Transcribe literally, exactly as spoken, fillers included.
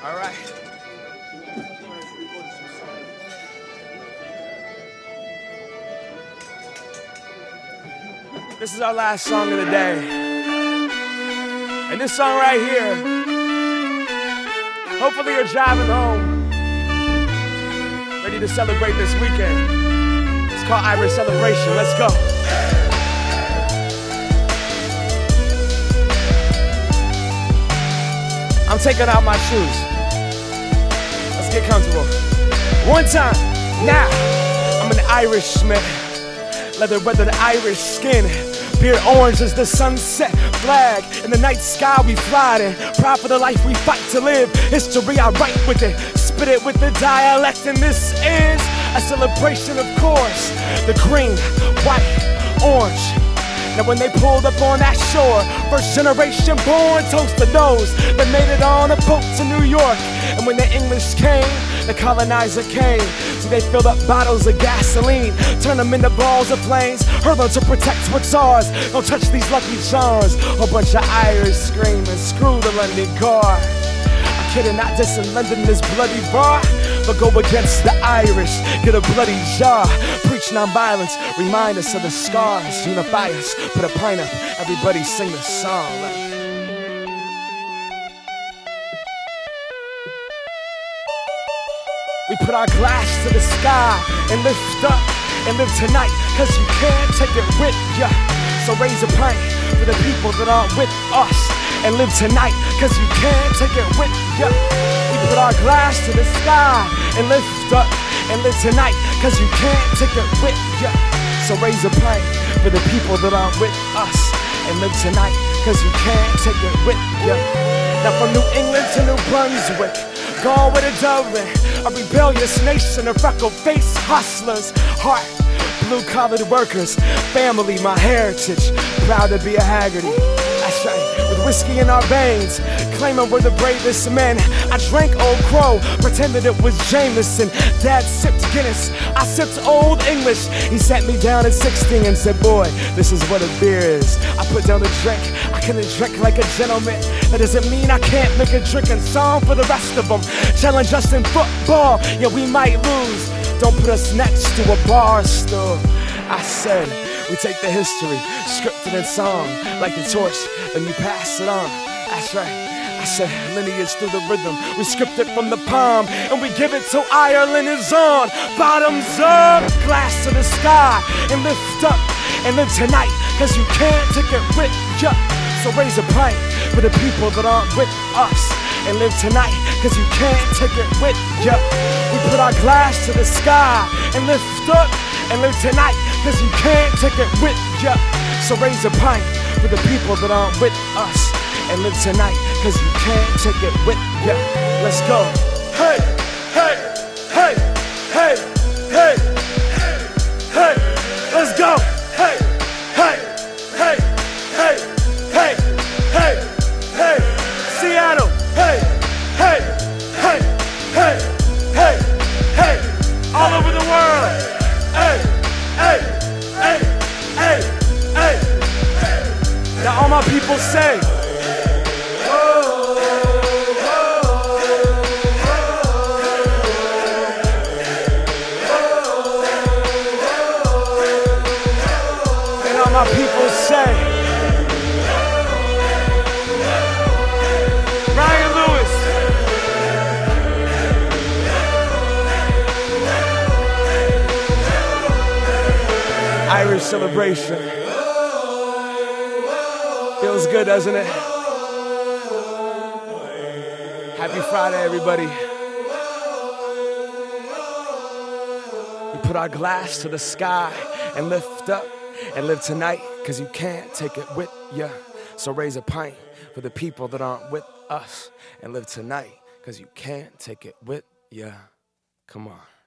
All right. This is our last song of the day. And this song right here, hopefully you're driving home, ready to celebrate this weekend. It's called Irish Celebration. Let's go. I'm taking out my shoes. Let's get comfortable. One time, now. I'm an Irishman. Leather weathered Irish skin. Beard orange as the sunset flag. In the night sky we fly in. Proud for the life we fight to live. History I write with it. Spit it with the dialect. And this is a celebration, of course. The green, white, orange. Now when they pulled up on that shore, first generation born, toast to those that made it on a boat to New York. And when the English came, the colonizer came. So they filled up bottles of gasoline, turned them into balls of flames, hurl them to protect what's ours. Don't touch these lucky charms. A bunch of Irish screaming, screw the London guard. I'm kidding, not dissing London, this bloody bar, but go against the Irish, get a bloody jar. Preach nonviolence, remind us of the scars. Unify us, put a pint up, everybody sing the song. We put our glass to the sky and lift up and live tonight, cause you can't take it with ya. So raise a pint for the people that aren't with us and live tonight, cause you can't take it with ya. We put our glass to the sky and lift up and live tonight, cause you can't take it with ya. So raise a pint for the people that aren't with us and live tonight, cause you can't take it with ya. Now from New England to New Brunswick, Galway to Dublin, a rebellious nation of freckle-faced hustlers, heart, blue-collared workers, family, my heritage, proud to be a Haggerty. That's right, with whiskey in our veins, claiming we're the bravest men. I drank Old Crow, pretended it was Jameson. Dad sipped Guinness, I sipped Old English. He sat me down at sixteen and said, boy, this is what a beer is. I put down the drink, I couldn't drink like a gentleman. That doesn't mean I can't make a drinking song for the rest of them. Challenge us in football, yeah, we might lose. Don't put us next to a bar stool. I said, we take the history, scripted in song, like the torch, and you pass it on. That's right. I said, lineage through the rhythm. We script it from the palm, and we give it till Ireland is on. Bottoms up, glass to the sky, and lift up, and live tonight, cause you can't take it with ya. So raise a pint for the people that aren't with us, and live tonight, cause you can't take it with ya. We put our glass to the sky, and lift up, and live tonight, cause you can't take it with ya. So raise a pint for the people that aren't with us, and live tonight, cause you can't take it with ya. Let's go. Hey, hey, hey, hey, hey, hey, let's go. Hey, hey, hey, hey, hey, hey, hey, Seattle. Hey, hey, hey, hey, hey, hey, all over the world. Hey, hey, hey, hey, hey. Now all my people say, my people say, Ryan Lewis. Irish celebration. Feels good, doesn't it? Happy Friday, everybody. We put our glass to the sky and lift up and live tonight, cause you can't take it with ya. So raise a pint for the people that aren't with us, and live tonight, cause you can't take it with ya. Come on.